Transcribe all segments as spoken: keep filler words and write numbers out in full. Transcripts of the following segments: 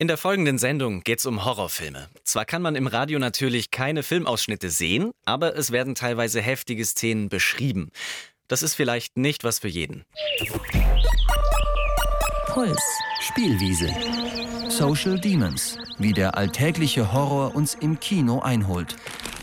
In der folgenden Sendung geht es um Horrorfilme. Zwar kann man im Radio natürlich keine Filmausschnitte sehen, aber es werden teilweise heftige Szenen beschrieben. Das ist vielleicht nicht was für jeden. Puls. Spielwiese. Social Demons. Wie der alltägliche Horror uns im Kino einholt.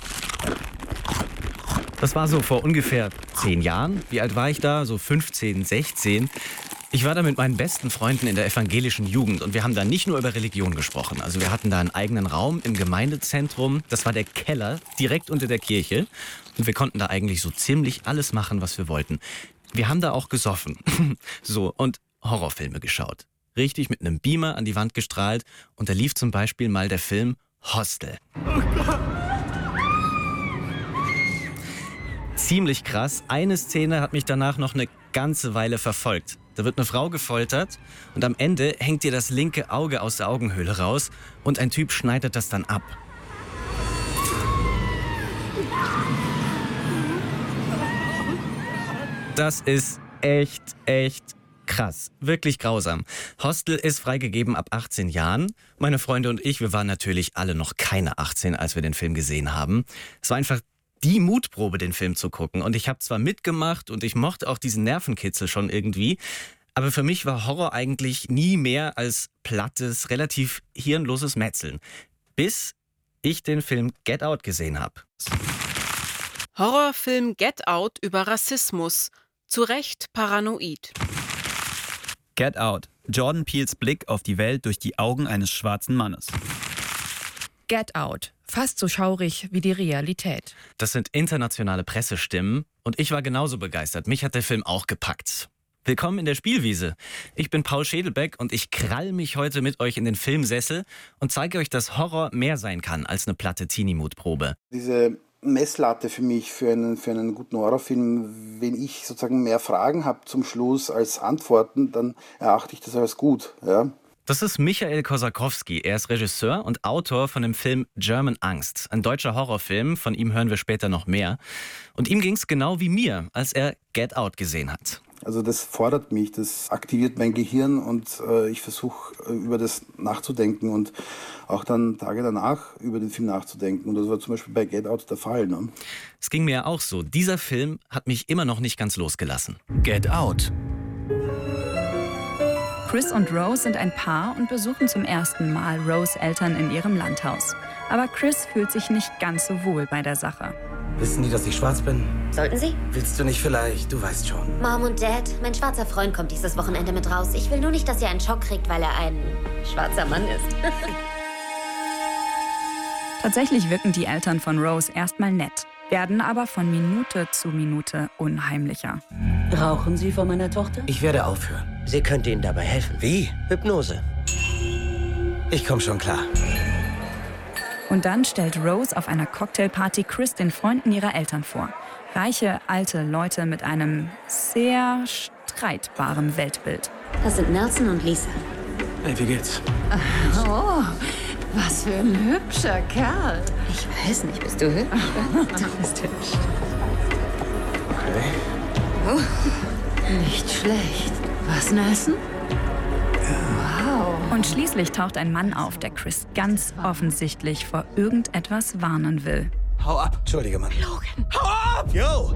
Das war so vor ungefähr zehn Jahren. Wie alt war ich da? So fünfzehn, sechzehn. Ich war da mit meinen besten Freunden in der evangelischen Jugend und wir haben da nicht nur über Religion gesprochen. Also wir hatten da einen eigenen Raum im Gemeindezentrum. Das war der Keller, direkt unter der Kirche. Und wir konnten da eigentlich so ziemlich alles machen, was wir wollten. Wir haben da auch gesoffen. So, und Horrorfilme geschaut. Richtig mit einem Beamer an die Wand gestrahlt. Und da lief zum Beispiel mal der Film Hostel. Oh Gott. Ziemlich krass. Eine Szene hat mich danach noch eine ganze Weile verfolgt. Da wird eine Frau gefoltert und am Ende hängt ihr das linke Auge aus der Augenhöhle raus und ein Typ schneidet das dann ab. Das ist echt, echt krass. Wirklich grausam. Hostel ist freigegeben ab achtzehn Jahren. Meine Freunde und ich, wir waren natürlich alle noch keine achtzehn, als wir den Film gesehen haben. Es war einfach die Mutprobe, den Film zu gucken. Und ich habe zwar mitgemacht und ich mochte auch diesen Nervenkitzel schon irgendwie, aber für mich war Horror eigentlich nie mehr als plattes, relativ hirnloses Metzeln. Bis ich den Film Get Out gesehen habe. Horrorfilm Get Out über Rassismus. Zu Recht paranoid. Get Out. Jordan Peels Blick auf die Welt durch die Augen eines schwarzen Mannes. Get Out. Fast so schaurig wie die Realität. Das sind internationale Pressestimmen und ich war genauso begeistert. Mich hat der Film auch gepackt. Willkommen in der Spielwiese. Ich bin Paul Schädelbeck und ich krall mich heute mit euch in den Filmsessel und zeige euch, dass Horror mehr sein kann als eine platte Teenie-Mutprobe. Diese Messlatte für mich, für einen, für einen guten Horrorfilm, wenn ich sozusagen mehr Fragen habe zum Schluss als Antworten, dann erachte ich das als gut, ja. Das ist Michael Kosakowski. Er ist Regisseur und Autor von dem Film German Angst. Ein deutscher Horrorfilm, von ihm hören wir später noch mehr. Und ihm ging es genau wie mir, als er Get Out gesehen hat. Also das fordert mich, das aktiviert mein Gehirn und äh, ich versuche äh, über das nachzudenken und auch dann Tage danach über den Film nachzudenken. Und das war zum Beispiel bei Get Out der Fall. Ne? Es ging mir ja auch so. Dieser Film hat mich immer noch nicht ganz losgelassen. Get Out. Chris und Rose sind ein Paar und besuchen zum ersten Mal Rose Eltern in ihrem Landhaus. Aber Chris fühlt sich nicht ganz so wohl bei der Sache. Wissen die, dass ich schwarz bin? Sollten sie? Willst du nicht vielleicht? Du weißt schon. Mom und Dad, mein schwarzer Freund kommt dieses Wochenende mit raus. Ich will nur nicht, dass ihr einen Schock kriegt, weil er ein schwarzer Mann ist. Tatsächlich wirken die Eltern von Rose erstmal nett, werden aber von Minute zu Minute unheimlicher. Rauchen Sie vor meiner Tochter? Ich werde aufhören. Sie könnte Ihnen dabei helfen. Wie? Hypnose. Ich komme schon klar. Und dann stellt Rose auf einer Cocktailparty Chris den Freunden ihrer Eltern vor. Reiche, alte Leute mit einem sehr streitbaren Weltbild. Das sind Nelson und Lisa. Hey, wie geht's? Oh, was für ein hübscher Kerl. Ich weiß nicht, bist du hübsch? Du bist hübsch. Okay. Oh, nicht schlecht. Was, Nelson? Wow. Und schließlich taucht ein Mann auf, der Chris ganz offensichtlich vor irgendetwas warnen will. Hau ab. Entschuldige, Mann. Logan. Hau ab! Yo!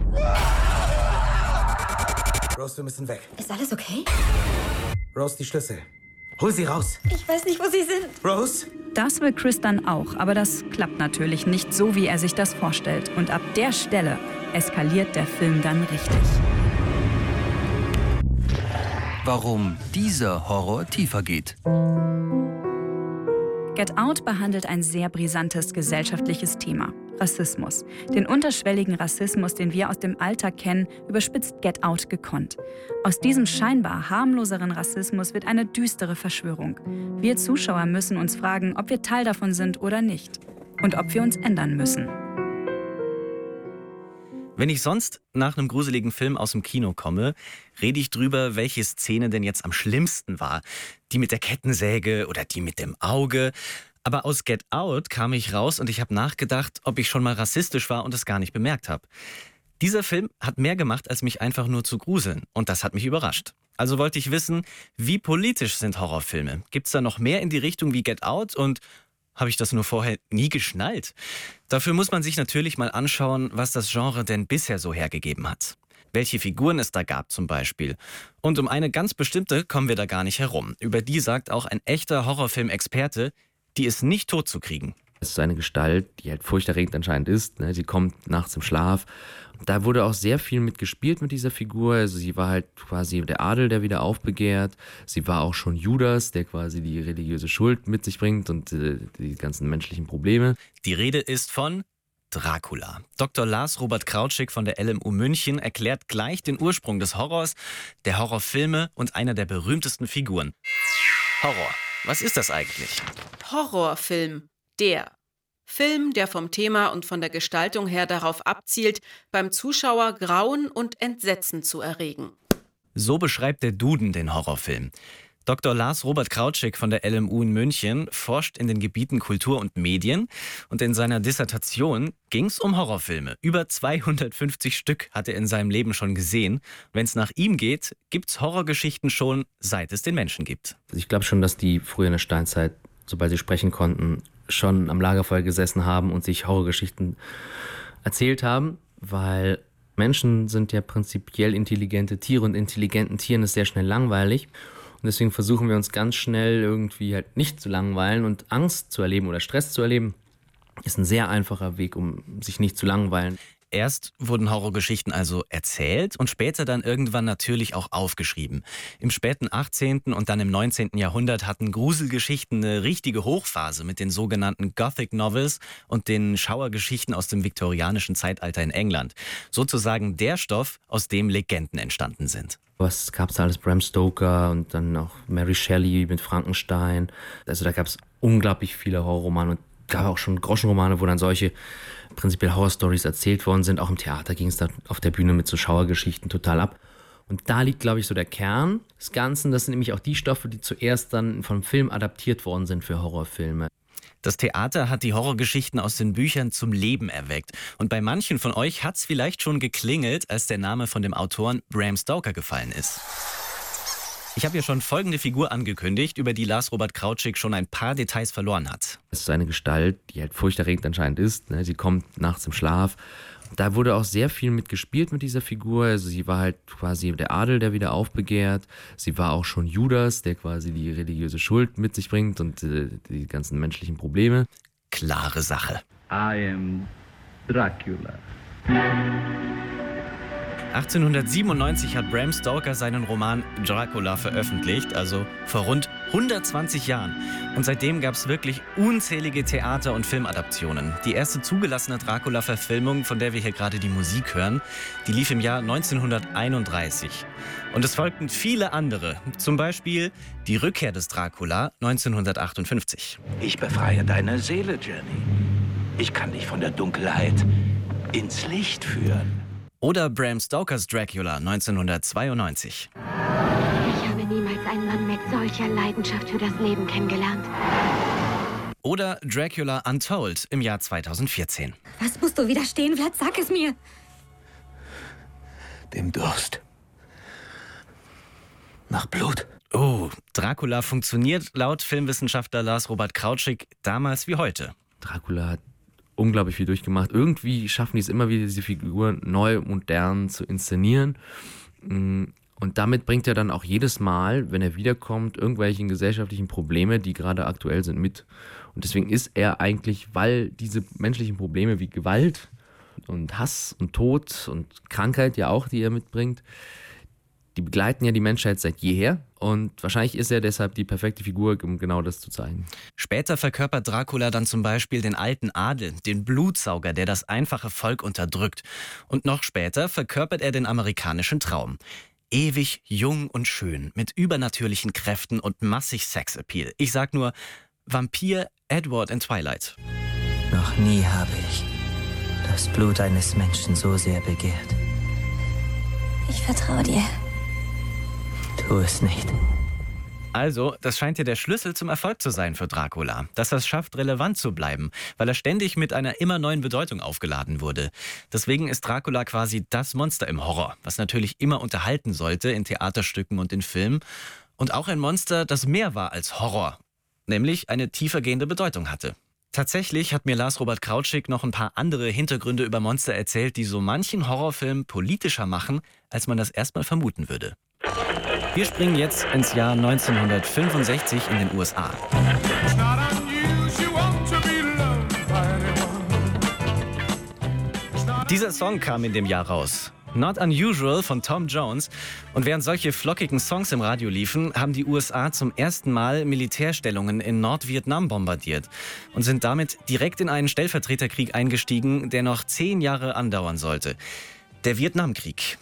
Rose, wir müssen weg. Ist alles okay? Rose, die Schlüssel. Hol sie raus. Ich weiß nicht, wo sie sind. Rose? Das will Chris dann auch, aber das klappt natürlich nicht so, wie er sich das vorstellt. Und ab der Stelle eskaliert der Film dann richtig. Warum dieser Horror tiefer geht. Get Out behandelt ein sehr brisantes gesellschaftliches Thema: Rassismus. Den unterschwelligen Rassismus, den wir aus dem Alltag kennen, überspitzt Get Out gekonnt. Aus diesem scheinbar harmloseren Rassismus wird eine düstere Verschwörung. Wir Zuschauer müssen uns fragen, ob wir Teil davon sind oder nicht. Und ob wir uns ändern müssen. Wenn ich sonst nach einem gruseligen Film aus dem Kino komme, rede ich drüber, welche Szene denn jetzt am schlimmsten war. Die mit der Kettensäge oder die mit dem Auge. Aber aus Get Out kam ich raus und ich habe nachgedacht, ob ich schon mal rassistisch war und es gar nicht bemerkt habe. Dieser Film hat mehr gemacht, als mich einfach nur zu gruseln. Und das hat mich überrascht. Also wollte ich wissen, wie politisch sind Horrorfilme? Gibt es da noch mehr in die Richtung wie Get Out? Und habe ich das nur vorher nie geschnallt? Dafür muss man sich natürlich mal anschauen, was das Genre denn bisher so hergegeben hat. Welche Figuren es da gab zum Beispiel. Und um eine ganz bestimmte kommen wir da gar nicht herum. Über die sagt auch ein echter Horrorfilm-Experte, die ist nicht tot zu kriegen. Es ist eine Gestalt, die halt furchterregend anscheinend ist. Ne? Sie kommt nachts im Schlaf. Und da wurde auch sehr viel mit gespielt mit dieser Figur. Also sie war halt quasi der Adel, der wieder aufbegehrt. Sie war auch schon Judas, der quasi die religiöse Schuld mit sich bringt und äh, die ganzen menschlichen Probleme. Die Rede ist von Dracula. Doktor Lars Robert Krautschik von der L M U München erklärt gleich den Ursprung des Horrors, der Horrorfilme und einer der berühmtesten Figuren. Horror. Was ist das eigentlich? Horrorfilm. Der Film, der vom Thema und von der Gestaltung her darauf abzielt, beim Zuschauer Grauen und Entsetzen zu erregen. So beschreibt der Duden den Horrorfilm. Doktor Lars Robert Krautschik von der L M U in München forscht in den Gebieten Kultur und Medien und in seiner Dissertation ging es um Horrorfilme. Über zweihundertfünfzig Stück hat er in seinem Leben schon gesehen. Wenn es nach ihm geht, gibt es Horrorgeschichten schon, seit es den Menschen gibt. Ich glaube schon, dass die früher in der Steinzeit, sobald sie sprechen konnten, schon am Lagerfeuer gesessen haben und sich Horrorgeschichten erzählt haben, weil Menschen sind ja prinzipiell intelligente Tiere und intelligenten Tieren ist sehr schnell langweilig. Und deswegen versuchen wir uns ganz schnell irgendwie halt nicht zu langweilen und Angst zu erleben oder Stress zu erleben, ist ein sehr einfacher Weg, um sich nicht zu langweilen. Erst wurden Horrorgeschichten also erzählt und später dann irgendwann natürlich auch aufgeschrieben. Im späten achtzehnten und dann im neunzehnten Jahrhundert hatten Gruselgeschichten eine richtige Hochphase mit den sogenannten Gothic Novels und den Schauergeschichten aus dem viktorianischen Zeitalter in England. Sozusagen der Stoff, aus dem Legenden entstanden sind. Was gab es da alles? Bram Stoker und dann auch Mary Shelley mit Frankenstein. Also da gab es unglaublich viele Horrorromane und gab auch schon Groschenromane, wo dann solche prinzipiell Horrorstories erzählt worden sind. Auch im Theater ging es da auf der Bühne mit so Schauergeschichten total ab. Und da liegt, glaube ich, so der Kern des Ganzen. Das sind nämlich auch die Stoffe, die zuerst dann vom Film adaptiert worden sind für Horrorfilme. Das Theater hat die Horrorgeschichten aus den Büchern zum Leben erweckt. Und bei manchen von euch hat es vielleicht schon geklingelt, als der Name von dem Autoren Bram Stoker gefallen ist. Ich habe ja schon folgende Figur angekündigt, über die Lars Robert Krautschik schon ein paar Details verloren hat. Es ist eine Gestalt, die halt furchterregend anscheinend ist. Ne? Sie kommt nachts im Schlaf. Da wurde auch sehr viel mit gespielt mit dieser Figur. Also sie war halt quasi der Adel, der wieder aufbegehrt. Sie war auch schon Judas, der quasi die religiöse Schuld mit sich bringt und äh, die ganzen menschlichen Probleme. Klare Sache. I am Dracula. achtzehnhundertsiebenundneunzig hat Bram Stoker seinen Roman Dracula veröffentlicht, also vor rund hundertzwanzig Jahren. Und seitdem gab es wirklich unzählige Theater- und Filmadaptionen. Die erste zugelassene Dracula-Verfilmung, von der wir hier gerade die Musik hören, die lief im Jahr neunzehnhunderteinunddreißig. Und es folgten viele andere, zum Beispiel Die Rückkehr des Dracula neunzehnhundertachtundfünfzig. Ich befreie deine Seele, Jenny. Ich kann dich von der Dunkelheit ins Licht führen. Oder Bram Stokers Dracula neunzehnhundertzweiundneunzig. Ich habe niemals einen Mann mit solcher Leidenschaft für das Leben kennengelernt. Oder Dracula Untold im Jahr zweitausendvierzehn. Was musst du widerstehen, Vlad? Sag es mir. Dem Durst. Nach Blut. Oh, Dracula funktioniert laut Filmwissenschaftler Lars Robert Krautschik damals wie heute. Dracula hat unglaublich viel durchgemacht. Irgendwie schaffen die es immer wieder, diese Figur neu, modern zu inszenieren. Und damit bringt er dann auch jedes Mal, wenn er wiederkommt, irgendwelche gesellschaftlichen Probleme, die gerade aktuell sind, mit. Und deswegen ist er eigentlich, weil diese menschlichen Probleme wie Gewalt und Hass und Tod und Krankheit ja auch, die er mitbringt, die begleiten ja die Menschheit seit jeher. Und wahrscheinlich ist er deshalb die perfekte Figur, um genau das zu zeigen. Später verkörpert Dracula dann zum Beispiel den alten Adel, den Blutsauger, der das einfache Volk unterdrückt. Und noch später verkörpert er den amerikanischen Traum. Ewig jung und schön, mit übernatürlichen Kräften und massig Sexappeal. Ich sag nur Vampir Edward in Twilight. Noch nie habe ich das Blut eines Menschen so sehr begehrt. Ich vertraue dir. Tu es nicht. Also, das scheint ja der Schlüssel zum Erfolg zu sein für Dracula. Dass er es schafft, relevant zu bleiben, weil er ständig mit einer immer neuen Bedeutung aufgeladen wurde. Deswegen ist Dracula quasi das Monster im Horror, was natürlich immer unterhalten sollte in Theaterstücken und in Filmen. Und auch ein Monster, das mehr war als Horror, nämlich eine tiefergehende Bedeutung hatte. Tatsächlich hat mir Lars Robert Krautschik noch ein paar andere Hintergründe über Monster erzählt, die so manchen Horrorfilm politischer machen, als man das erstmal vermuten würde. Wir springen jetzt ins Jahr neunzehnhundertfünfundsechzig in den U S A. Dieser Song kam in dem Jahr raus. Not Unusual von Tom Jones. Und während solche flockigen Songs im Radio liefen, haben die U S A zum ersten Mal Militärstellungen in Nordvietnam bombardiert und sind damit direkt in einen Stellvertreterkrieg eingestiegen, der noch zehn Jahre andauern sollte. Der Vietnamkrieg.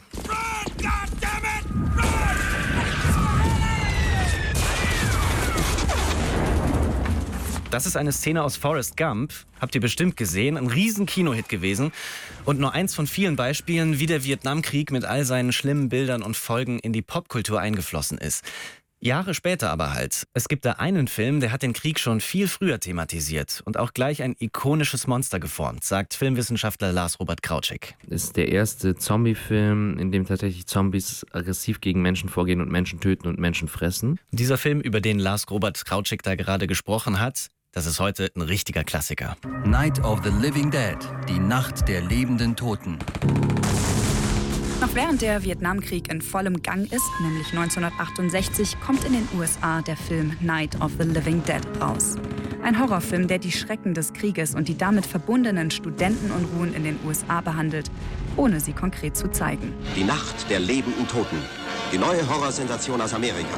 Das ist eine Szene aus Forrest Gump, habt ihr bestimmt gesehen, ein riesen Kinohit gewesen und nur eins von vielen Beispielen, wie der Vietnamkrieg mit all seinen schlimmen Bildern und Folgen in die Popkultur eingeflossen ist. Jahre später aber halt. Es gibt da einen Film, der hat den Krieg schon viel früher thematisiert und auch gleich ein ikonisches Monster geformt, sagt Filmwissenschaftler Lars Robert Krautschik. Das ist der erste Zombie-Film, in dem tatsächlich Zombies aggressiv gegen Menschen vorgehen und Menschen töten und Menschen fressen. Dieser Film, über den Lars Robert Krautschik da gerade gesprochen hat, das ist heute ein richtiger Klassiker. Night of the Living Dead, die Nacht der lebenden Toten. Noch während der Vietnamkrieg in vollem Gang ist, nämlich neunzehnhundertachtundsechzig, kommt in den U S A der Film Night of the Living Dead raus. Ein Horrorfilm, der die Schrecken des Krieges und die damit verbundenen Studentenunruhen in den U S A behandelt, ohne sie konkret zu zeigen. Die Nacht der lebenden Toten. Die neue Horrorsensation aus Amerika.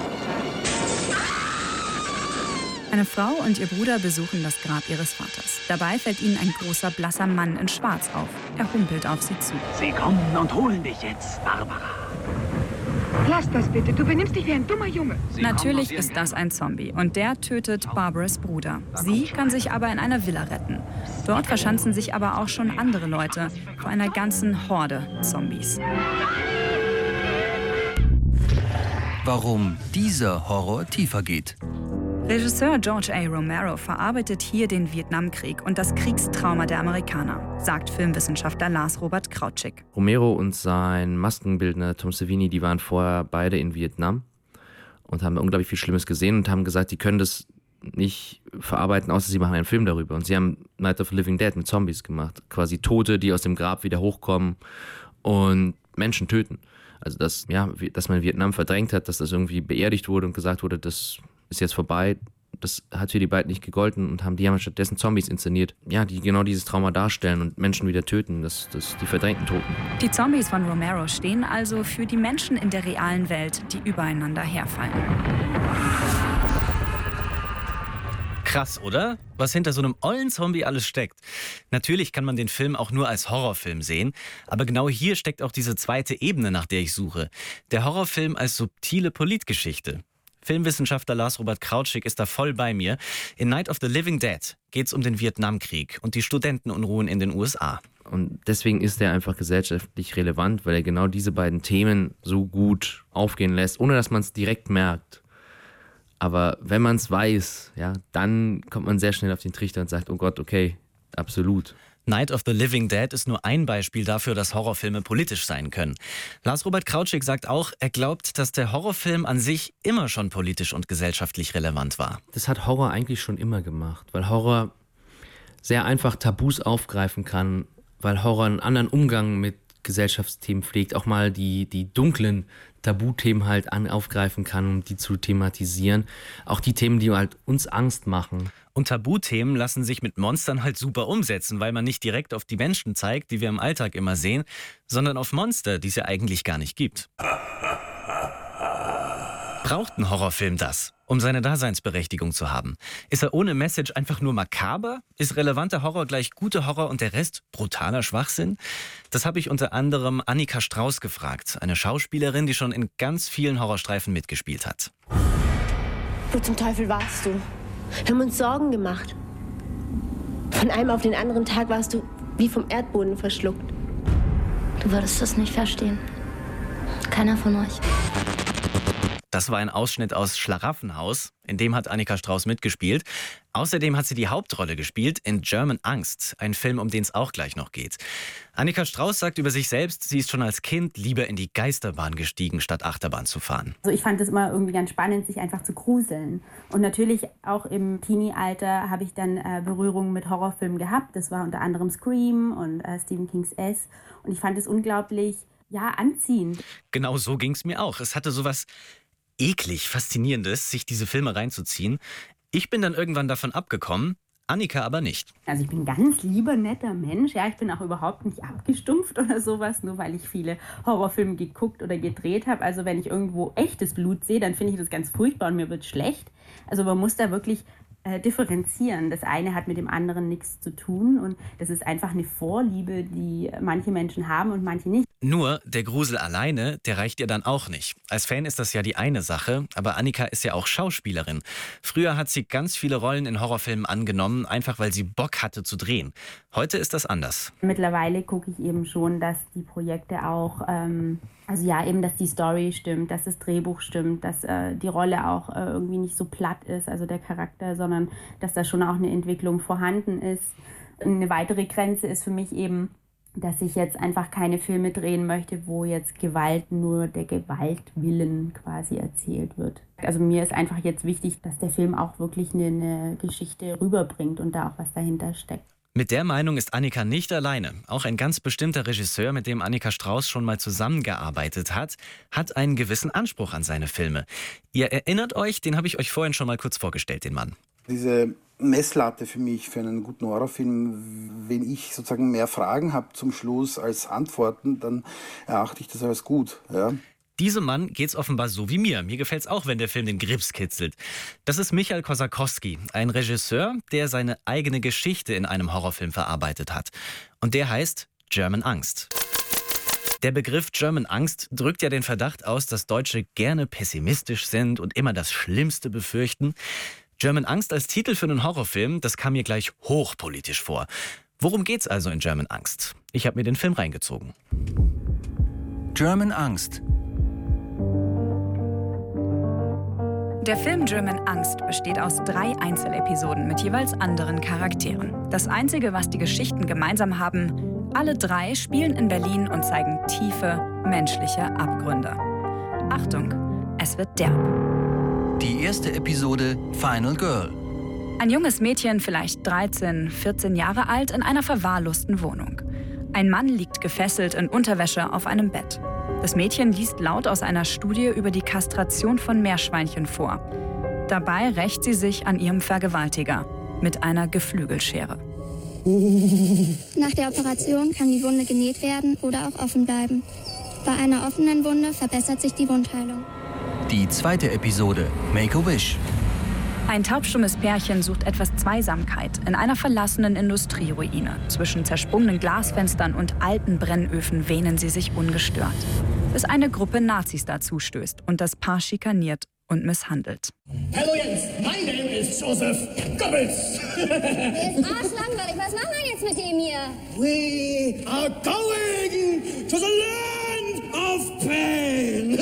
Eine Frau und ihr Bruder besuchen das Grab ihres Vaters. Dabei fällt ihnen ein großer, blasser Mann in Schwarz auf. Er humpelt auf sie zu. Sie kommen und holen dich jetzt, Barbara. Lass das bitte, du benimmst dich wie ein dummer Junge. Sie Natürlich ist das ein Zombie und der tötet Barbaras Bruder. Sie kann sich aber in einer Villa retten. Dort verschanzen sich aber auch schon andere Leute vor einer ganzen Horde Zombies. Warum dieser Horror tiefer geht. Regisseur George A. Romero verarbeitet hier den Vietnamkrieg und das Kriegstrauma der Amerikaner, sagt Filmwissenschaftler Lars Robert Krautschik. Romero und sein Maskenbildner Tom Savini, die waren vorher beide in Vietnam und haben unglaublich viel Schlimmes gesehen und haben gesagt, die können das nicht verarbeiten, außer sie machen einen Film darüber. Und sie haben Night of the Living Dead mit Zombies gemacht. Quasi Tote, die aus dem Grab wieder hochkommen und Menschen töten. Also dass, ja, dass man Vietnam verdrängt hat, dass das irgendwie beerdigt wurde und gesagt wurde, das ist jetzt vorbei, das hat für die beiden nicht gegolten und haben die haben stattdessen Zombies inszeniert, ja, die genau dieses Trauma darstellen und Menschen wieder töten, das, das, die verdrängten Toten. Die Zombies von Romero stehen also für die Menschen in der realen Welt, die übereinander herfallen. Krass, oder? Was hinter so einem ollen Zombie alles steckt. Natürlich kann man den Film auch nur als Horrorfilm sehen, aber genau hier steckt auch diese zweite Ebene, nach der ich suche. Der Horrorfilm als subtile Politgeschichte. Filmwissenschaftler Lars Robert Krautschik ist da voll bei mir. In Night of the Living Dead geht es um den Vietnamkrieg und die Studentenunruhen in den U S A. Und deswegen ist er einfach gesellschaftlich relevant, weil er genau diese beiden Themen so gut aufgehen lässt, ohne dass man es direkt merkt. Aber wenn man es weiß, ja, dann kommt man sehr schnell auf den Trichter und sagt, oh Gott, okay, absolut. Night of the Living Dead ist nur ein Beispiel dafür, dass Horrorfilme politisch sein können. Lars Robert Krautschik sagt auch, er glaubt, dass der Horrorfilm an sich immer schon politisch und gesellschaftlich relevant war. Das hat Horror eigentlich schon immer gemacht, weil Horror sehr einfach Tabus aufgreifen kann, weil Horror einen anderen Umgang mit Gesellschaftsthemen pflegt, auch mal die, die dunklen Tabuthemen halt an, aufgreifen kann, um die zu thematisieren. Auch die Themen, die halt uns Angst machen. Und Tabuthemen lassen sich mit Monstern halt super umsetzen, weil man nicht direkt auf die Menschen zeigt, die wir im Alltag immer sehen, sondern auf Monster, die es ja eigentlich gar nicht gibt. Braucht ein Horrorfilm das, um seine Daseinsberechtigung zu haben? Ist er ohne Message einfach nur makaber? Ist relevanter Horror gleich guter Horror und der Rest brutaler Schwachsinn? Das habe ich unter anderem Annika Strauß gefragt, eine Schauspielerin, die schon in ganz vielen Horrorstreifen mitgespielt hat. Wo zum Teufel warst du? Wir haben uns Sorgen gemacht. Von einem auf den anderen Tag warst du wie vom Erdboden verschluckt. Du würdest das nicht verstehen. Keiner von euch. Das war ein Ausschnitt aus Schlaraffenhaus. In dem hat Annika Strauß mitgespielt. Außerdem hat sie die Hauptrolle gespielt in German Angst, ein Film, um den es auch gleich noch geht. Annika Strauß sagt über sich selbst, sie ist schon als Kind lieber in die Geisterbahn gestiegen, statt Achterbahn zu fahren. Also ich fand es immer irgendwie ganz spannend, sich einfach zu gruseln. Und natürlich auch im Teenie-Alter habe ich dann äh, Berührungen mit Horrorfilmen gehabt. Das war unter anderem Scream und äh, Stephen Kings S. Und ich fand es unglaublich, ja, anziehend. Genau so ging es mir auch. Es hatte sowas eklig Faszinierendes, sich diese Filme reinzuziehen. Ich bin dann irgendwann davon abgekommen, Annika aber nicht. Also ich bin ein ganz lieber, netter Mensch. Ja, ich bin auch überhaupt nicht abgestumpft oder sowas, nur weil ich viele Horrorfilme geguckt oder gedreht habe. Also wenn ich irgendwo echtes Blut sehe, dann finde ich das ganz furchtbar und mir wird schlecht. Also man muss da wirklich äh, differenzieren. Das eine hat mit dem anderen nichts zu tun und das ist einfach eine Vorliebe, die manche Menschen haben und manche nicht. Nur, der Grusel alleine, der reicht ihr dann auch nicht. Als Fan ist das ja die eine Sache, aber Annika ist ja auch Schauspielerin. Früher hat sie ganz viele Rollen in Horrorfilmen angenommen, einfach weil sie Bock hatte zu drehen. Heute ist das anders. Mittlerweile gucke ich eben schon, dass die Projekte auch, ähm, also ja, eben, dass die Story stimmt, dass das Drehbuch stimmt, dass äh, die Rolle auch äh, irgendwie nicht so platt ist, also der Charakter, sondern dass da schon auch eine Entwicklung vorhanden ist. Eine weitere Grenze ist für mich eben, dass ich jetzt einfach keine Filme drehen möchte, wo jetzt Gewalt nur der Gewaltwillen quasi erzählt wird. Also mir ist einfach jetzt wichtig, dass der Film auch wirklich eine, eine Geschichte rüberbringt und da auch was dahinter steckt. Mit der Meinung ist Annika nicht alleine. Auch ein ganz bestimmter Regisseur, mit dem Annika Strauß schon mal zusammengearbeitet hat, hat einen gewissen Anspruch an seine Filme. Ihr erinnert euch, den habe ich euch vorhin schon mal kurz vorgestellt, den Mann. Diese Messlatte für mich, für einen guten Horrorfilm, wenn ich sozusagen mehr Fragen habe zum Schluss als Antworten, dann erachte ich das als gut. Ja. Diesem Mann geht's offenbar so wie mir. Mir gefällt's auch, wenn der Film den Grips kitzelt. Das ist Michael Kosakowski, ein Regisseur, der seine eigene Geschichte in einem Horrorfilm verarbeitet hat. Und der heißt German Angst. Der Begriff German Angst drückt ja den Verdacht aus, dass Deutsche gerne pessimistisch sind und immer das Schlimmste befürchten. German Angst als Titel für einen Horrorfilm, das kam mir gleich hochpolitisch vor. Worum geht's also in German Angst? Ich habe mir den Film reingezogen. German Angst. Der Film German Angst besteht aus drei Einzelepisoden mit jeweils anderen Charakteren. Das Einzige, was die Geschichten gemeinsam haben, alle drei spielen in Berlin und zeigen tiefe menschliche Abgründe. Achtung, es wird derb. Die erste Episode Final Girl. Ein junges Mädchen, vielleicht dreizehn, vierzehn Jahre alt, in einer verwahrlosten Wohnung. Ein Mann liegt gefesselt in Unterwäsche auf einem Bett. Das Mädchen liest laut aus einer Studie über die Kastration von Meerschweinchen vor. Dabei rächt sie sich an ihrem Vergewaltiger mit einer Geflügelschere. Nach der Operation kann die Wunde genäht werden oder auch offen bleiben. Bei einer offenen Wunde verbessert sich die Wundheilung. Die zweite Episode Make-A-Wish. Ein taubstummes Pärchen sucht etwas Zweisamkeit in einer verlassenen Industrieruine. Zwischen zersprungenen Glasfenstern und alten Brennöfen wähnen sie sich ungestört. Bis eine Gruppe Nazis dazustößt und das Paar schikaniert und misshandelt. Hallo Jens, mein Name ist Joseph Goebbels. Der ist arschlangweilig, was machen wir jetzt mit dem hier? We are going to the land of pain.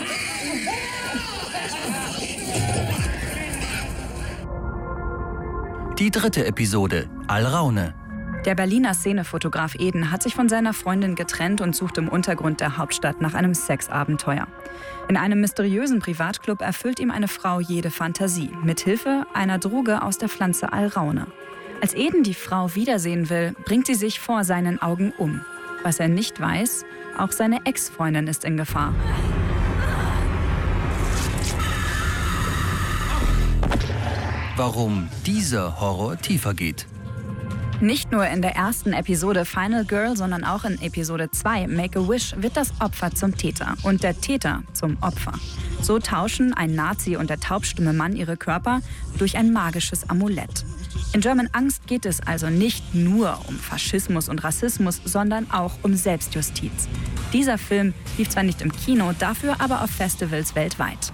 Die dritte Episode, Alraune. Der Berliner Szenefotograf Eden hat sich von seiner Freundin getrennt und sucht im Untergrund der Hauptstadt nach einem Sexabenteuer. In einem mysteriösen Privatclub erfüllt ihm eine Frau jede Fantasie, mithilfe einer Droge aus der Pflanze Alraune. Als Eden die Frau wiedersehen will, bringt sie sich vor seinen Augen um. Was er nicht weiß, auch seine Ex-Freundin ist in Gefahr. Warum dieser Horror tiefer geht. Nicht nur in der ersten Episode Final Girl, sondern auch in Episode zwei Make-A-Wish wird das Opfer zum Täter und der Täter zum Opfer. So tauschen ein Nazi und der taubstumme Mann ihre Körper durch ein magisches Amulett. In German Angst geht es also nicht nur um Faschismus und Rassismus, sondern auch um Selbstjustiz. Dieser Film lief zwar nicht im Kino, dafür aber auf Festivals weltweit.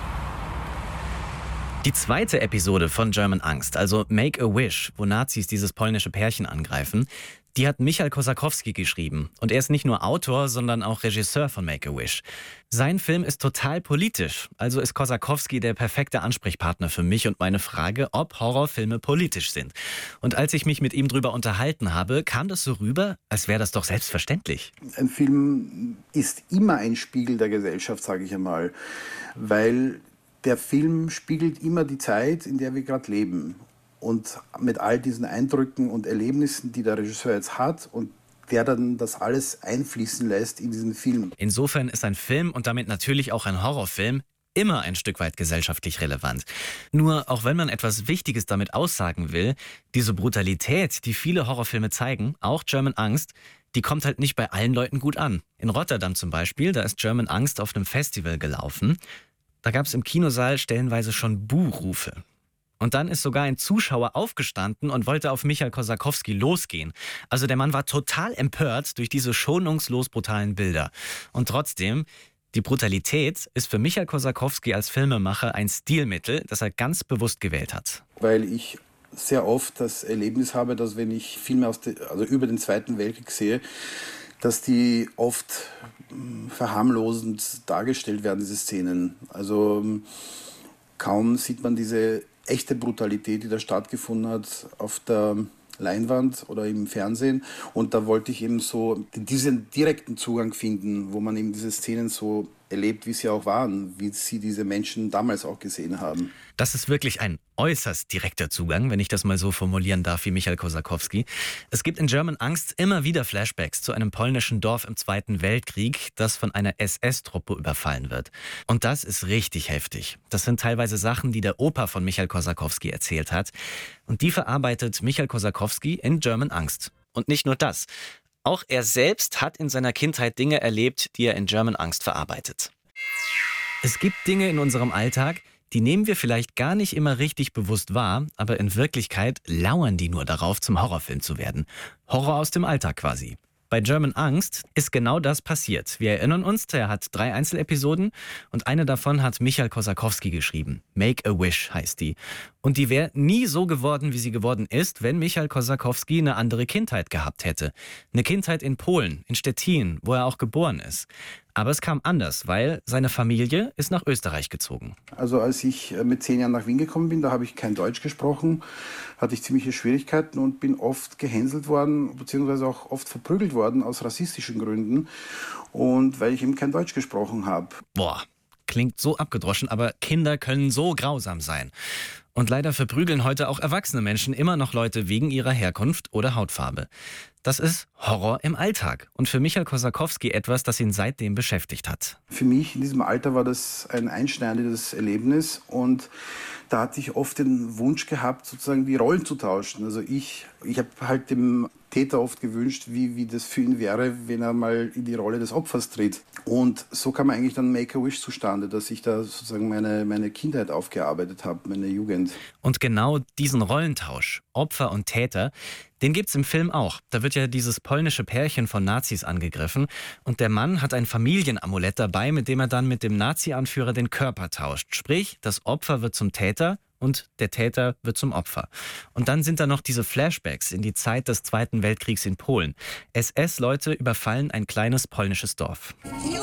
Die zweite Episode von German Angst, also Make-A-Wish, wo Nazis dieses polnische Pärchen angreifen, Die hat Michael Kosakowski geschrieben. Und er ist nicht nur Autor, sondern auch Regisseur von Make-A-Wish. Sein Film ist total politisch. Also ist Kosakowski der perfekte Ansprechpartner für mich und meine Frage, ob Horrorfilme politisch sind. Und als ich mich mit ihm drüber unterhalten habe, kam das so rüber, als wäre das doch selbstverständlich. Ein Film ist immer ein Spiegel der Gesellschaft, sage ich einmal. Weil der Film spiegelt immer die Zeit, in der wir gerade leben. Und mit all diesen Eindrücken und Erlebnissen, die der Regisseur jetzt hat und der dann das alles einfließen lässt in diesen Film. Insofern ist ein Film und damit natürlich auch ein Horrorfilm immer ein Stück weit gesellschaftlich relevant. Nur, auch wenn man etwas Wichtiges damit aussagen will, diese Brutalität, die viele Horrorfilme zeigen, auch German Angst, die kommt halt nicht bei allen Leuten gut an. In Rotterdam zum Beispiel, da ist German Angst auf einem Festival gelaufen. Da gab es im Kinosaal stellenweise schon Buhrufe. Und dann ist sogar ein Zuschauer aufgestanden und wollte auf Michael Kosakowski losgehen. Also der Mann war total empört durch diese schonungslos brutalen Bilder. Und trotzdem, die Brutalität ist für Michael Kosakowski als Filmemacher ein Stilmittel, das er ganz bewusst gewählt hat. Weil ich sehr oft das Erlebnis habe, dass wenn ich Filme aus de, also über den Zweiten Weltkrieg sehe, dass die oft verharmlosend dargestellt werden, diese Szenen. Also kaum sieht man diese echte Brutalität, die da stattgefunden hat, auf der Leinwand oder im Fernsehen. Und da wollte ich eben so diesen direkten Zugang finden, wo man eben diese Szenen so erlebt, wie sie auch waren, wie sie diese Menschen damals auch gesehen haben. Das ist wirklich ein äußerst direkter Zugang, wenn ich das mal so formulieren darf wie Michael Kosakowski. Es gibt in German Angst immer wieder Flashbacks zu einem polnischen Dorf im Zweiten Weltkrieg, das von einer S S-Truppe überfallen wird. Und das ist richtig heftig. Das sind teilweise Sachen, die der Opa von Michael Kosakowski erzählt hat. Und die verarbeitet Michael Kosakowski in German Angst. Und nicht nur das. Auch er selbst hat in seiner Kindheit Dinge erlebt, die er in German Angst verarbeitet. Es gibt Dinge in unserem Alltag, die nehmen wir vielleicht gar nicht immer richtig bewusst wahr, aber in Wirklichkeit lauern die nur darauf, zum Horrorfilm zu werden. Horror aus dem Alltag quasi. Bei German Angst ist genau das passiert. Wir erinnern uns, er hat drei Einzelepisoden und eine davon hat Michael Kosakowski geschrieben. Make-A-Wish heißt die. Und die wäre nie so geworden, wie sie geworden ist, wenn Michael Kosakowski eine andere Kindheit gehabt hätte. Eine Kindheit in Polen, in Stettin, wo er auch geboren ist. Aber es kam anders, weil seine Familie ist nach Österreich gezogen. Also als ich mit zehn Jahren nach Wien gekommen bin, da habe ich kein Deutsch gesprochen, hatte ich ziemliche Schwierigkeiten und bin oft gehänselt worden, beziehungsweise auch oft verprügelt worden aus rassistischen Gründen. Und weil ich eben kein Deutsch gesprochen habe. Boah, klingt so abgedroschen, aber Kinder können so grausam sein. Und leider verprügeln heute auch erwachsene Menschen immer noch Leute wegen ihrer Herkunft oder Hautfarbe. Das ist Horror im Alltag und für Michael Kosakowski etwas, das ihn seitdem beschäftigt hat. Für mich in diesem Alter war das ein einschneidendes Erlebnis und da hatte ich oft den Wunsch gehabt, sozusagen die Rollen zu tauschen. Also ich, ich habe halt dem Täter oft gewünscht, wie, wie das für ihn wäre, wenn er mal in die Rolle des Opfers tritt. Und so kam eigentlich dann Make-A-Wish zustande, dass ich da sozusagen meine, meine Kindheit aufgearbeitet habe, meine Jugend. Und genau diesen Rollentausch, Opfer und Täter, den gibt's im Film auch. Da wird ja dieses polnische Pärchen von Nazis angegriffen und der Mann hat ein Familienamulett dabei, mit dem er dann mit dem Nazi-Anführer den Körper tauscht. Sprich, das Opfer wird zum Täter und der Täter wird zum Opfer. Und dann sind da noch diese Flashbacks in die Zeit des Zweiten Weltkriegs in Polen. S S-Leute überfallen ein kleines polnisches Dorf.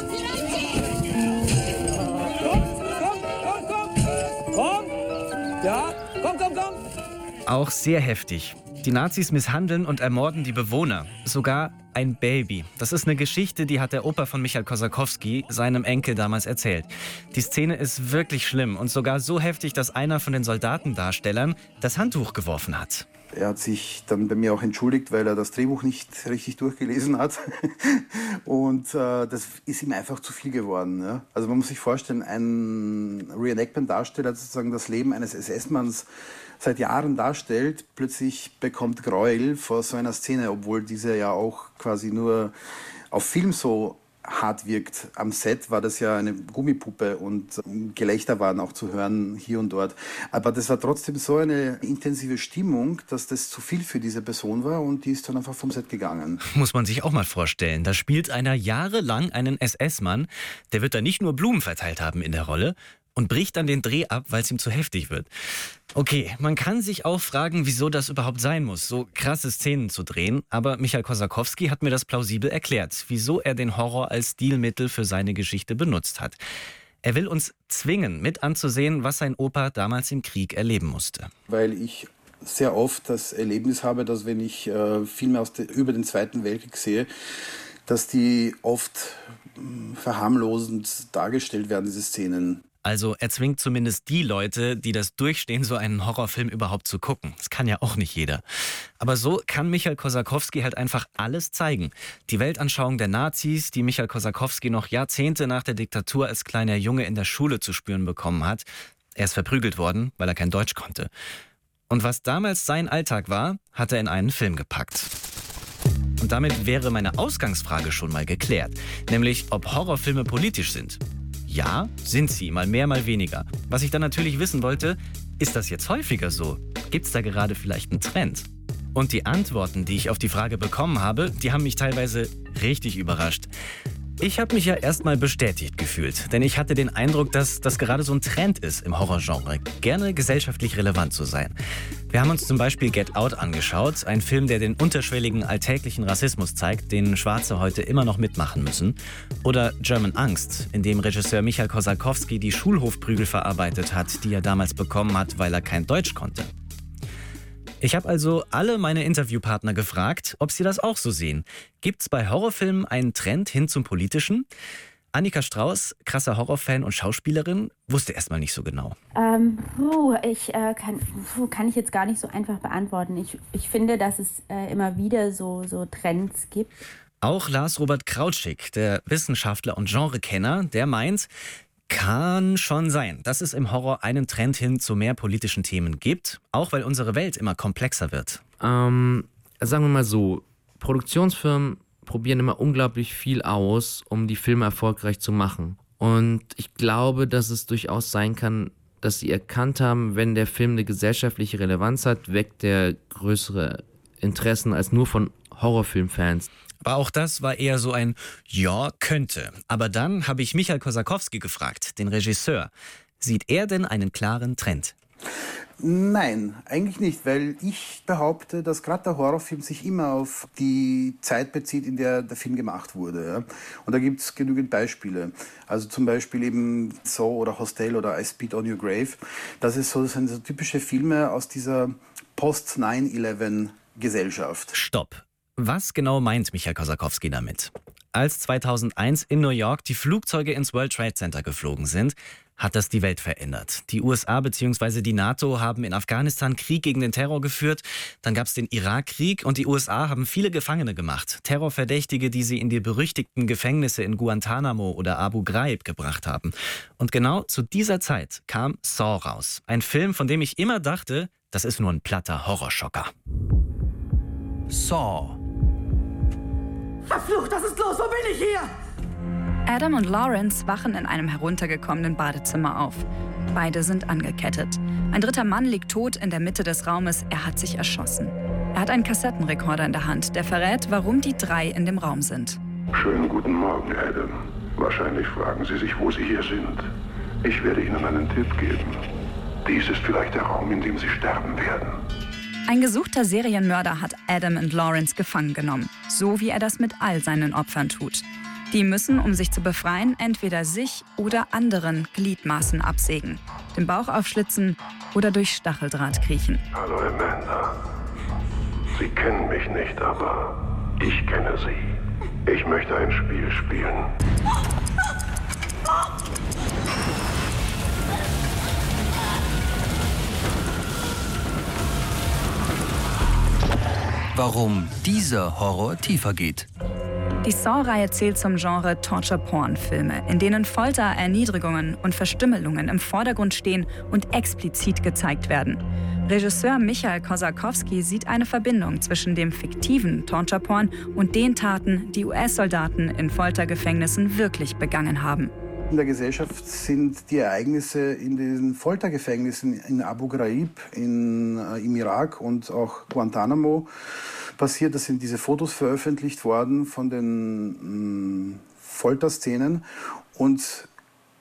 Ja, komm, komm, komm! Auch sehr heftig. Die Nazis misshandeln und ermorden die Bewohner. Sogar ein Baby. Das ist eine Geschichte, die hat der Opa von Michael Kosakowski seinem Enkel damals erzählt. Die Szene ist wirklich schlimm und sogar so heftig, dass einer von den Soldatendarstellern das Handtuch geworfen hat. Er hat sich dann bei mir auch entschuldigt, weil er das Drehbuch nicht richtig durchgelesen hat. Und äh, das ist ihm einfach zu viel geworden. Ja? Also man muss sich vorstellen, ein Reenactment-Darsteller, sozusagen das Leben eines S S-Manns seit Jahren darstellt, plötzlich bekommt Gräuel vor so einer Szene, obwohl diese ja auch quasi nur auf Film so hart wirkt. Am Set war das ja eine Gummipuppe und Gelächter waren auch zu hören hier und dort. Aber das war trotzdem so eine intensive Stimmung, dass das zu viel für diese Person war und die ist dann einfach vom Set gegangen. Muss man sich auch mal vorstellen. Da spielt einer jahrelang einen S S-Mann, der wird da nicht nur Blumen verteilt haben in der Rolle, und bricht dann den Dreh ab, weil es ihm zu heftig wird. Okay, man kann sich auch fragen, wieso das überhaupt sein muss, so krasse Szenen zu drehen. Aber Michael Kosakowski hat mir das plausibel erklärt, wieso er den Horror als Stilmittel für seine Geschichte benutzt hat. Er will uns zwingen, mit anzusehen, was sein Opa damals im Krieg erleben musste. Weil ich sehr oft das Erlebnis habe, dass wenn ich äh, Filme aus de, über den Zweiten Weltkrieg sehe, dass die oft mh, verharmlosend dargestellt werden, diese Szenen. Also er zwingt zumindest die Leute, die das durchstehen, so einen Horrorfilm überhaupt zu gucken. Das kann ja auch nicht jeder. Aber so kann Michael Kosakowski halt einfach alles zeigen. Die Weltanschauung der Nazis, die Michael Kosakowski noch Jahrzehnte nach der Diktatur als kleiner Junge in der Schule zu spüren bekommen hat. Er ist verprügelt worden, weil er kein Deutsch konnte. Und was damals sein Alltag war, hat er in einen Film gepackt. Und damit wäre meine Ausgangsfrage schon mal geklärt. Nämlich, ob Horrorfilme politisch sind. Ja, sind sie, mal mehr, mal weniger. Was ich dann natürlich wissen wollte, ist das jetzt häufiger so? Gibt's da gerade vielleicht einen Trend? Und die Antworten, die ich auf die Frage bekommen habe, die haben mich teilweise richtig überrascht. Ich habe mich ja erstmal bestätigt gefühlt, denn ich hatte den Eindruck, dass das gerade so ein Trend ist im Horrorgenre, gerne gesellschaftlich relevant zu sein. Wir haben uns zum Beispiel Get Out angeschaut, ein Film, der den unterschwelligen alltäglichen Rassismus zeigt, den Schwarze heute immer noch mitmachen müssen. Oder German Angst, in dem Regisseur Michael Kosakowski die Schulhofprügel verarbeitet hat, die er damals bekommen hat, weil er kein Deutsch konnte. Ich habe also alle meine Interviewpartner gefragt, ob sie das auch so sehen. Gibt's bei Horrorfilmen einen Trend hin zum Politischen? Annika Strauß, krasser Horrorfan und Schauspielerin, wusste erstmal nicht so genau. Ähm, puh, ich äh, kann, puh, kann ich jetzt gar nicht so einfach beantworten. Ich, ich finde, dass es äh, immer wieder so, so Trends gibt. Auch Lars Robert Krautschik, der Wissenschaftler und Genrekenner, der meint, kann schon sein, dass es im Horror einen Trend hin zu mehr politischen Themen gibt, auch weil unsere Welt immer komplexer wird. Ähm, sagen wir mal so, Produktionsfirmen probieren immer unglaublich viel aus, um die Filme erfolgreich zu machen. Und ich glaube, dass es durchaus sein kann, dass sie erkannt haben, wenn der Film eine gesellschaftliche Relevanz hat, weckt der größere Interessen als nur von Horrorfilmfans. Aber auch das war eher so ein Ja, könnte. Aber dann habe ich Michael Kosakowski gefragt, den Regisseur. Sieht er denn einen klaren Trend? Nein, eigentlich nicht, weil ich behaupte, dass gerade der Horrorfilm sich immer auf die Zeit bezieht, in der der Film gemacht wurde. Ja? Und da gibt es genügend Beispiele. Also zum Beispiel eben Saw oder Hostel oder I Spit on Your Grave. Das, ist so, das sind so typische Filme aus dieser Post nine eleven Gesellschaft. Stopp. Was genau meint Michael Kosakowski damit? Als zweitausendeins in New York die Flugzeuge ins World Trade Center geflogen sind, hat das die Welt verändert. Die U S A bzw. die NATO haben in Afghanistan Krieg gegen den Terror geführt. Dann gab es den Irakkrieg und die U S A haben viele Gefangene gemacht. Terrorverdächtige, die sie in die berüchtigten Gefängnisse in Guantanamo oder Abu Ghraib gebracht haben. Und genau zu dieser Zeit kam Saw raus. Ein Film, von dem ich immer dachte, das ist nur ein platter Horrorschocker. Saw. Verflucht, was ist los? Wo bin ich hier? Adam und Lawrence wachen in einem heruntergekommenen Badezimmer auf. Beide sind angekettet. Ein dritter Mann liegt tot in der Mitte des Raumes. Er hat sich erschossen. Er hat einen Kassettenrekorder in der Hand, der verrät, warum die drei in dem Raum sind. Schönen guten Morgen, Adam. Wahrscheinlich fragen Sie sich, wo Sie hier sind. Ich werde Ihnen einen Tipp geben. Dies ist vielleicht der Raum, in dem Sie sterben werden. Ein gesuchter Serienmörder hat Adam und Lawrence gefangen genommen, so wie er das mit all seinen Opfern tut. Die müssen, um sich zu befreien, entweder sich oder anderen Gliedmaßen absägen, den Bauch aufschlitzen oder durch Stacheldraht kriechen. Hallo Amanda. Sie kennen mich nicht, aber ich kenne Sie. Ich möchte ein Spiel spielen. Warum dieser Horror tiefer geht. Die Saw-Reihe zählt zum Genre Torture-Porn-Filme, in denen Folter, Erniedrigungen und Verstümmelungen im Vordergrund stehen und explizit gezeigt werden. Regisseur Michael Kosakowski sieht eine Verbindung zwischen dem fiktiven Torture-Porn und den Taten, die U S-Soldaten in Foltergefängnissen wirklich begangen haben. In der Gesellschaft sind die Ereignisse in den Foltergefängnissen in Abu Ghraib, in, äh, im Irak und auch Guantanamo passiert. Da sind diese Fotos veröffentlicht worden von den mh, Folterszenen. Und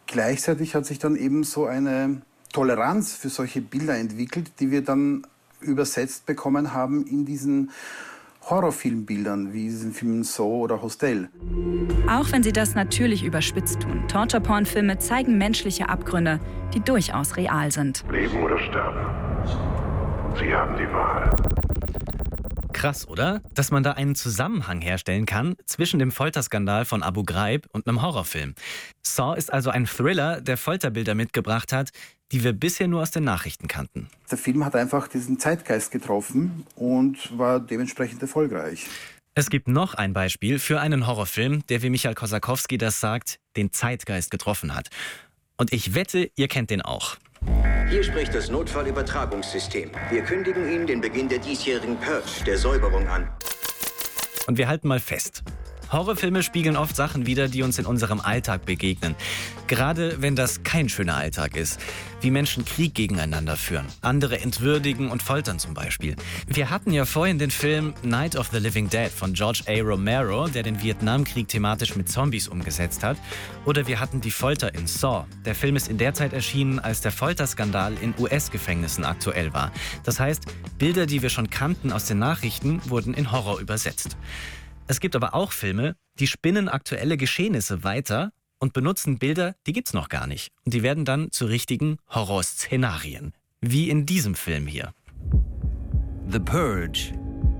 gleichzeitig hat sich dann eben so eine Toleranz für solche Bilder entwickelt, die wir dann übersetzt bekommen haben in diesen Horrorfilmbildern, wie diesen Filmen Saw oder Hostel. Auch wenn sie das natürlich überspitzt tun, Torture-Porn-Filme zeigen menschliche Abgründe, die durchaus real sind. Leben oder sterben. Sie haben die Wahl. Krass, oder? Dass man da einen Zusammenhang herstellen kann zwischen dem Folterskandal von Abu Ghraib und einem Horrorfilm. Saw ist also ein Thriller, der Folterbilder mitgebracht hat, die wir bisher nur aus den Nachrichten kannten. Der Film hat einfach diesen Zeitgeist getroffen und war dementsprechend erfolgreich. Es gibt noch ein Beispiel für einen Horrorfilm, der, wie Michael Kosakowski das sagt, den Zeitgeist getroffen hat. Und ich wette, ihr kennt den auch. Hier spricht das Notfallübertragungssystem. Wir kündigen Ihnen den Beginn der diesjährigen Purge, der Säuberung, an. Und wir halten mal fest. Horrorfilme spiegeln oft Sachen wider, die uns in unserem Alltag begegnen. Gerade wenn das kein schöner Alltag ist. Wie Menschen Krieg gegeneinander führen, andere entwürdigen und foltern zum Beispiel. Wir hatten ja vorhin den Film Night of the Living Dead von George A. Romero, der den Vietnamkrieg thematisch mit Zombies umgesetzt hat. Oder wir hatten die Folter in Saw. Der Film ist in der Zeit erschienen, als der Folterskandal in U S-Gefängnissen aktuell war. Das heißt, Bilder, die wir schon kannten aus den Nachrichten, wurden in Horror übersetzt. Es gibt aber auch Filme, die spinnen aktuelle Geschehnisse weiter und benutzen Bilder, die gibt's noch gar nicht. Und die werden dann zu richtigen Horrorszenarien. Wie in diesem Film hier. The Purge.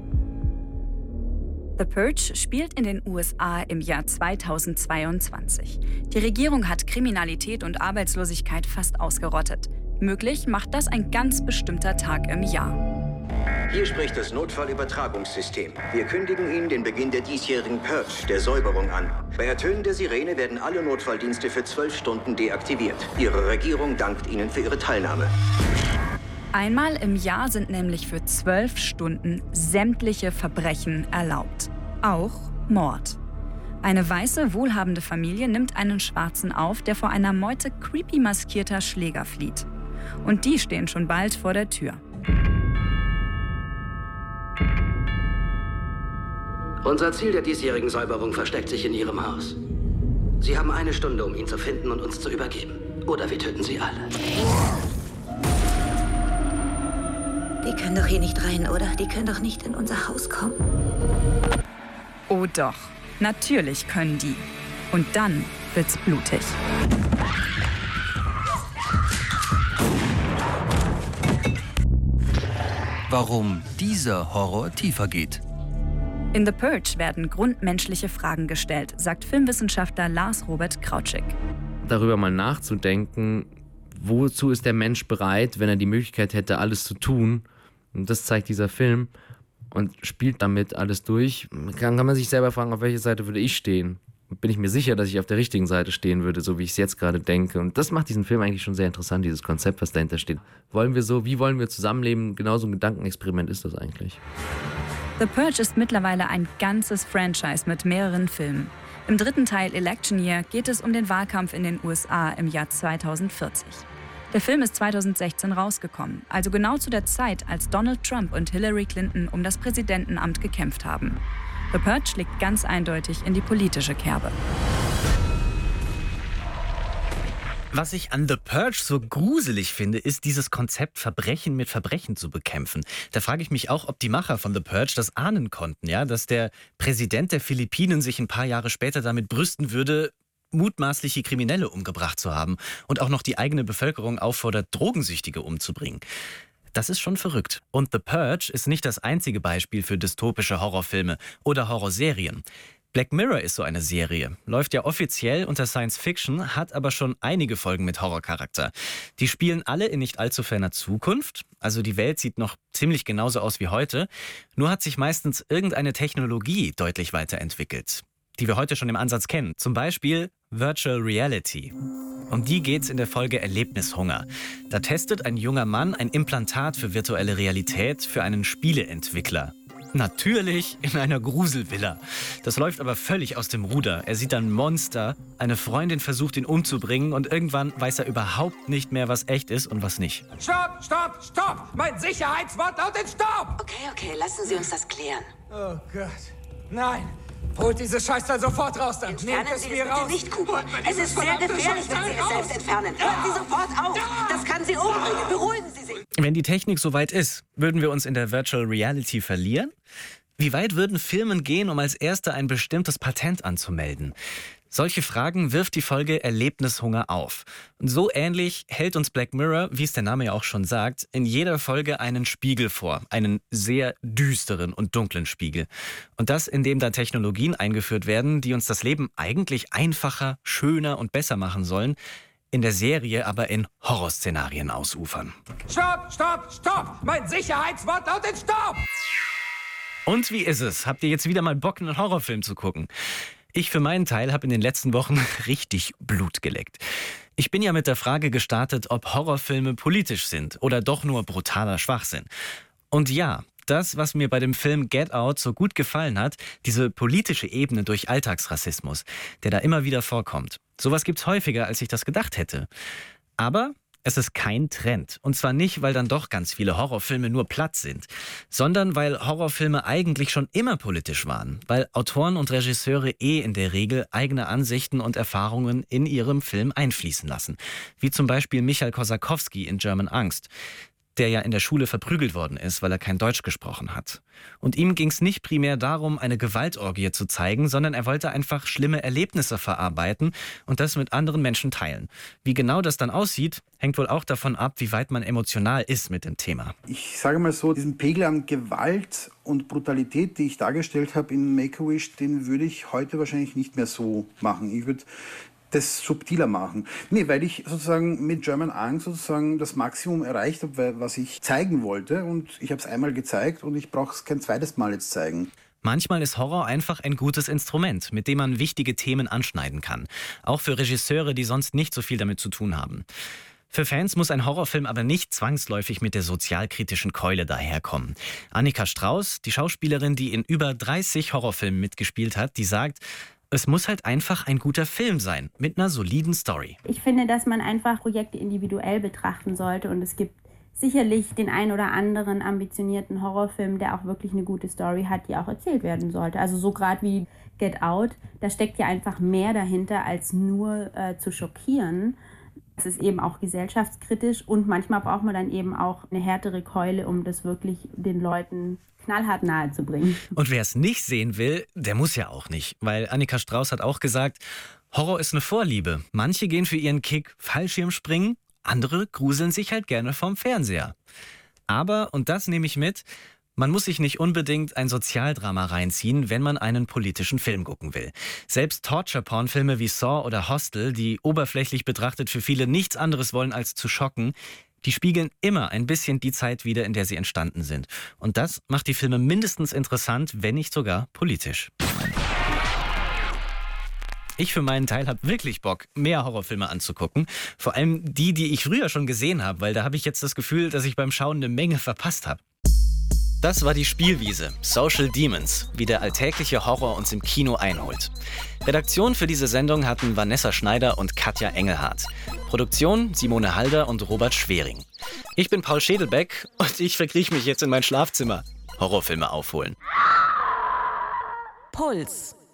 The Purge spielt in den U S A im Jahr zweitausendzweiundzwanzig. Die Regierung hat Kriminalität und Arbeitslosigkeit fast ausgerottet. Möglich macht das ein ganz bestimmter Tag im Jahr. Hier spricht das Notfallübertragungssystem. Wir kündigen Ihnen den Beginn der diesjährigen Purge, der Säuberung, an. Bei Ertönen der Sirene werden alle Notfalldienste für zwölf Stunden deaktiviert. Ihre Regierung dankt Ihnen für Ihre Teilnahme. Einmal im Jahr sind nämlich für zwölf Stunden sämtliche Verbrechen erlaubt. Auch Mord. Eine weiße, wohlhabende Familie nimmt einen Schwarzen auf, der vor einer Meute creepy maskierter Schläger flieht. Und die stehen schon bald vor der Tür. Unser Ziel der diesjährigen Säuberung versteckt sich in Ihrem Haus. Sie haben eine Stunde, um ihn zu finden und uns zu übergeben. Oder wir töten Sie alle. Die können doch hier nicht rein, oder? Die können doch nicht in unser Haus kommen. Oh doch, natürlich können die. Und dann wird's blutig. Warum dieser Horror tiefer geht. In The Purge werden grundmenschliche Fragen gestellt, sagt Filmwissenschaftler Lars Robert Krautschik. Darüber mal nachzudenken, wozu ist der Mensch bereit, wenn er die Möglichkeit hätte, alles zu tun. Und das zeigt dieser Film und spielt damit alles durch. Kann, kann man sich selber fragen, auf welcher Seite würde ich stehen? Bin ich mir sicher, dass ich auf der richtigen Seite stehen würde, so wie ich es jetzt gerade denke. Und das macht diesen Film eigentlich schon sehr interessant, dieses Konzept, was dahinter steht. Wollen wir so, wie wollen wir zusammenleben? Genau so ein Gedankenexperiment ist das eigentlich. The Purge ist mittlerweile ein ganzes Franchise mit mehreren Filmen. Im dritten Teil Election Year geht es um den Wahlkampf in den U S A im Jahr zweitausendvierzig. Der Film ist zweitausendsechzehn rausgekommen, also genau zu der Zeit, als Donald Trump und Hillary Clinton um das Präsidentenamt gekämpft haben. The Purge liegt ganz eindeutig in die politische Kerbe. Was ich an The Purge so gruselig finde, ist dieses Konzept, Verbrechen mit Verbrechen zu bekämpfen. Da frage ich mich auch, ob die Macher von The Purge das ahnen konnten, ja, dass der Präsident der Philippinen sich ein paar Jahre später damit brüsten würde, mutmaßliche Kriminelle umgebracht zu haben und auch noch die eigene Bevölkerung auffordert, Drogensüchtige umzubringen. Das ist schon verrückt. Und The Purge ist nicht das einzige Beispiel für dystopische Horrorfilme oder Horrorserien. Black Mirror ist so eine Serie, läuft ja offiziell unter Science Fiction, hat aber schon einige Folgen mit Horrorcharakter. Die spielen alle in nicht allzu ferner Zukunft, also die Welt sieht noch ziemlich genauso aus wie heute, nur hat sich meistens irgendeine Technologie deutlich weiterentwickelt, die wir heute schon im Ansatz kennen, zum Beispiel Virtual Reality. Um die geht's in der Folge Erlebnishunger. Da testet ein junger Mann ein Implantat für virtuelle Realität für einen Spieleentwickler. Natürlich in einer Gruselvilla. Das läuft aber völlig aus dem Ruder. Er sieht dann Monster, eine Freundin versucht ihn umzubringen und irgendwann weiß er überhaupt nicht mehr, was echt ist und was nicht. Stopp, stopp, stopp! Mein Sicherheitswort lautet Stopp! Okay, okay, lassen Sie uns das klären. Oh Gott. Nein, Holt dieses Scheißteil sofort raus, dann Entfernen nehmt es Sie mir das bitte raus. nicht, Cooper. Es ist sehr gefährlich, wenn Sie es selbst entfernen. Hören Sie sofort auf. Das kann Sie umbringen. Beruhigen Sie sich. Wenn die Technik soweit ist, würden wir uns in der Virtual Reality verlieren? Wie weit würden Firmen gehen, um als Erste ein bestimmtes Patent anzumelden? Solche Fragen wirft die Folge Erlebnishunger auf. Und so ähnlich hält uns Black Mirror, wie es der Name ja auch schon sagt, in jeder Folge einen Spiegel vor. Einen sehr düsteren und dunklen Spiegel. Und das, indem da Technologien eingeführt werden, die uns das Leben eigentlich einfacher, schöner und besser machen sollen, in der Serie aber in Horrorszenarien ausufern. Stopp, stopp, stopp! Mein Sicherheitswort lautet Stopp! Und wie ist es? Habt ihr jetzt wieder mal Bock, einen Horrorfilm zu gucken? Ich für meinen Teil habe in den letzten Wochen richtig Blut geleckt. Ich bin ja mit der Frage gestartet, ob Horrorfilme politisch sind oder doch nur brutaler Schwachsinn. Und ja, das, was mir bei dem Film Get Out so gut gefallen hat, diese politische Ebene durch Alltagsrassismus, der da immer wieder vorkommt. Sowas gibt's häufiger, als ich das gedacht hätte. Aber es ist kein Trend. Und zwar nicht, weil dann doch ganz viele Horrorfilme nur platt sind, sondern weil Horrorfilme eigentlich schon immer politisch waren. Weil Autoren und Regisseure eh in der Regel eigene Ansichten und Erfahrungen in ihrem Film einfließen lassen. Wie zum Beispiel Michael Kosakowski in German Angst, der ja in der Schule verprügelt worden ist, weil er kein Deutsch gesprochen hat. Und ihm ging es nicht primär darum, eine Gewaltorgie zu zeigen, sondern er wollte einfach schlimme Erlebnisse verarbeiten und das mit anderen Menschen teilen. Wie genau das dann aussieht, hängt wohl auch davon ab, wie weit man emotional ist mit dem Thema. Ich sage mal so, diesen Pegel an Gewalt und Brutalität, die ich dargestellt habe in Make-A-Wish, den würde ich heute wahrscheinlich nicht mehr so machen. Ich würde das subtiler machen. Nee, weil ich sozusagen mit German Angst sozusagen das Maximum erreicht habe, was ich zeigen wollte. Und ich habe es einmal gezeigt und ich brauche es kein zweites Mal jetzt zeigen. Manchmal ist Horror einfach ein gutes Instrument, mit dem man wichtige Themen anschneiden kann. Auch für Regisseure, die sonst nicht so viel damit zu tun haben. Für Fans muss ein Horrorfilm aber nicht zwangsläufig mit der sozialkritischen Keule daherkommen. Annika Strauß, die Schauspielerin, die in über dreißig Horrorfilmen mitgespielt hat, die sagt, es muss halt einfach ein guter Film sein, mit einer soliden Story. Ich finde, dass man einfach Projekte individuell betrachten sollte und es gibt sicherlich den ein oder anderen ambitionierten Horrorfilm, der auch wirklich eine gute Story hat, die auch erzählt werden sollte. Also so gerade wie Get Out, da steckt ja einfach mehr dahinter, als nur äh, zu schockieren. Es ist eben auch gesellschaftskritisch und manchmal braucht man dann eben auch eine härtere Keule, um das wirklich den Leuten knallhart nahe zu bringen. Und wer es nicht sehen will, der muss ja auch nicht. Weil Annika Strauß hat auch gesagt, Horror ist eine Vorliebe. Manche gehen für ihren Kick Fallschirmspringen, andere gruseln sich halt gerne vorm Fernseher. Aber, und das nehme ich mit, man muss sich nicht unbedingt ein Sozialdrama reinziehen, wenn man einen politischen Film gucken will. Selbst Torture-Porn-Filme wie Saw oder Hostel, die oberflächlich betrachtet für viele nichts anderes wollen als zu schocken, die spiegeln immer ein bisschen die Zeit wider, in der sie entstanden sind. Und das macht die Filme mindestens interessant, wenn nicht sogar politisch. Ich für meinen Teil habe wirklich Bock, mehr Horrorfilme anzugucken. Vor allem die, die ich früher schon gesehen habe, weil da habe ich jetzt das Gefühl, dass ich beim Schauen eine Menge verpasst habe. Das war die Spielwiese, Social Demons, wie der alltägliche Horror uns im Kino einholt. Redaktion für diese Sendung hatten Vanessa Schneider und Katja Engelhardt. Produktion Simone Halder und Robert Schwering. Ich bin Paul Schädelbeck und ich verkrieche mich jetzt in mein Schlafzimmer. Horrorfilme aufholen. Puls.